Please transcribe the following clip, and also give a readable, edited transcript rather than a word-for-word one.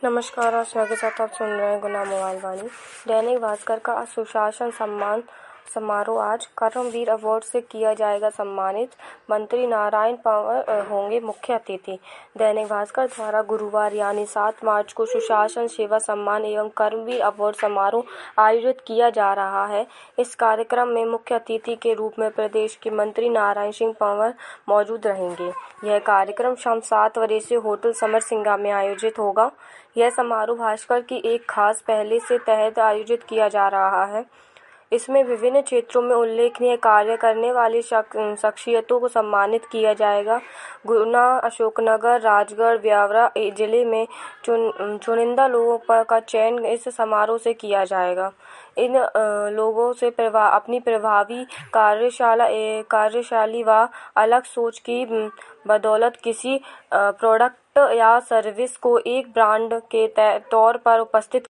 नमस्कार। आज के साथ आप सुन रहे हैं गुना मोबाइल वाणी। दैनिक भास्कर का सुशासन सम्मान समारोह आज कर्मवीर अवार्ड से किया जाएगा सम्मानित। मंत्री नारायण पंवर होंगे मुख्य अतिथि। दैनिक भास्कर द्वारा गुरुवार यानी 7 मार्च को सुशासन सेवा सम्मान एवं कर्मवीर अवार्ड समारोह आयोजित किया जा रहा है। इस कार्यक्रम में मुख्य अतिथि के रूप में प्रदेश के मंत्री नारायण सिंह पंवर मौजूद रहेंगे। यह कार्यक्रम शाम 7 बजे से होटल समर सिंगा में आयोजित होगा। यह समारोह भास्कर की एक खास पहल के तहत आयोजित किया जा रहा है। इसमें विभिन्न क्षेत्रों में उल्लेखनीय कार्य करने वाली शख्सियतों को सम्मानित किया जाएगा। गुना, अशोकनगर, राजगढ़, ब्यावरा जिले में चुनिंदा लोगों का चयन इस समारोह से किया जाएगा। इन लोगों से अपनी प्रभावी कार्यशैली व अलग सोच की बदौलत किसी प्रोडक्ट या सर्विस को एक ब्रांड के तौर पर उपस्थित